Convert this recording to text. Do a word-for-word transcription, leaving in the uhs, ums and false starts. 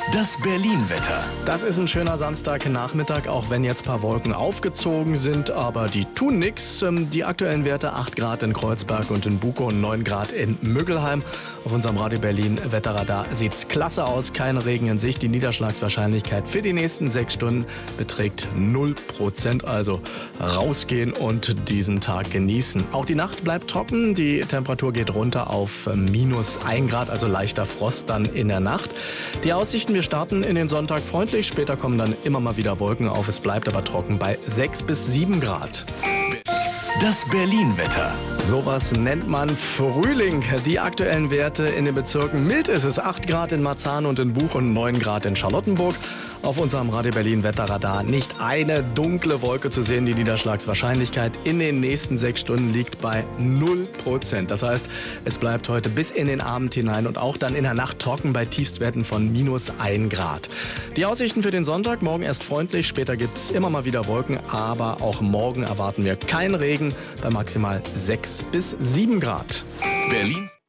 Das Berlin-Wetter. Das ist ein schöner Samstagnachmittag, auch wenn jetzt ein paar Wolken aufgezogen sind, aber die tun nichts. Die aktuellen Werte acht Grad in Kreuzberg und in Bukow und neun Grad in Müggelheim. Auf unserem Radio Berlin Wetterradar sieht's klasse aus, kein Regen in Sicht. Die Niederschlagswahrscheinlichkeit für die nächsten sechs Stunden beträgt null Prozent, also rausgehen und diesen Tag genießen. Auch die Nacht bleibt trocken, die Temperatur geht runter auf minus ein Grad, also leichter Frost dann in der Nacht. Die Aussichten: Wir starten in den Sonntag freundlich, später kommen dann immer mal wieder Wolken auf. Es bleibt aber trocken bei sechs bis sieben Grad. Das Berlin-Wetter. Sowas nennt man Frühling. Die aktuellen Werte in den Bezirken: mild ist es, acht Grad in Marzahn und in Buch und neun Grad in Charlottenburg. Auf unserem Radio Berlin Wetterradar nicht eine dunkle Wolke zu sehen. Die Niederschlagswahrscheinlichkeit in den nächsten sechs Stunden liegt bei null Prozent. Das heißt, es bleibt heute bis in den Abend hinein und auch dann in der Nacht trocken bei Tiefstwerten von minus ein Grad. Die Aussichten für den Sonntag: morgen erst freundlich, später gibt es immer mal wieder Wolken, aber auch morgen erwarten wir keinen Regen bei maximal sechs bis sieben Grad. Berlin.